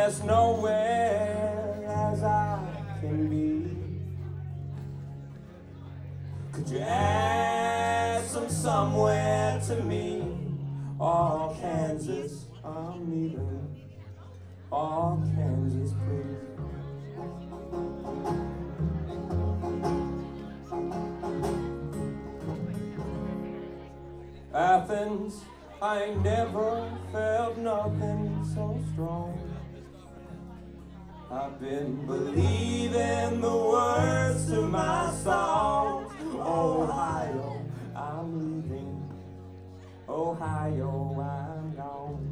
as nowhere as I can be. Could you add some somewhere to me? Oh, Kansas, I'm leaving. Oh, Kansas, please. Athens, I ain't never felt nothing so strong. I've been believing the words to my songs. Ohio, I'm leaving. Ohio, I'm gone.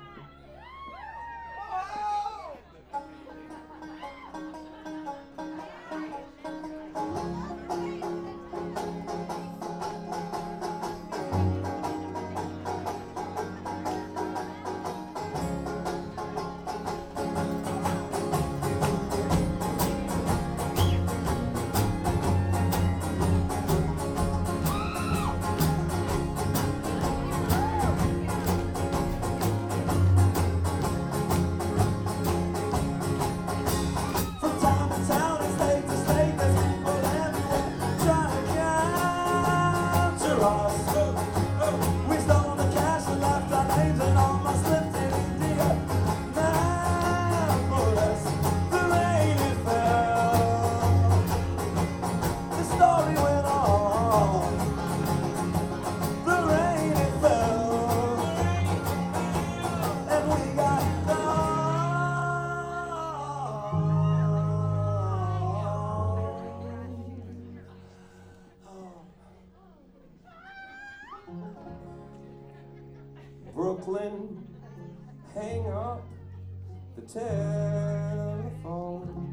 Brooklyn, hang up the telephone.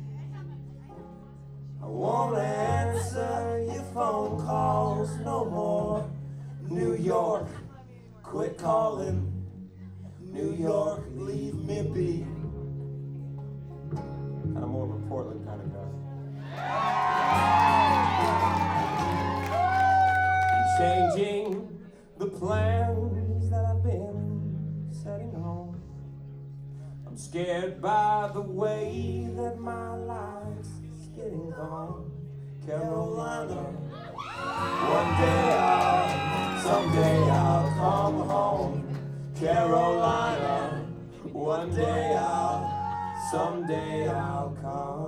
I won't answer your phone calls no more. New York, quit calling. New York, leave me be. Kind of more of a Portland kind of guy. Changing the plans that I've been setting on. I'm scared by the way that my life's getting gone. Carolina, someday I'll come home. Carolina, someday I'll come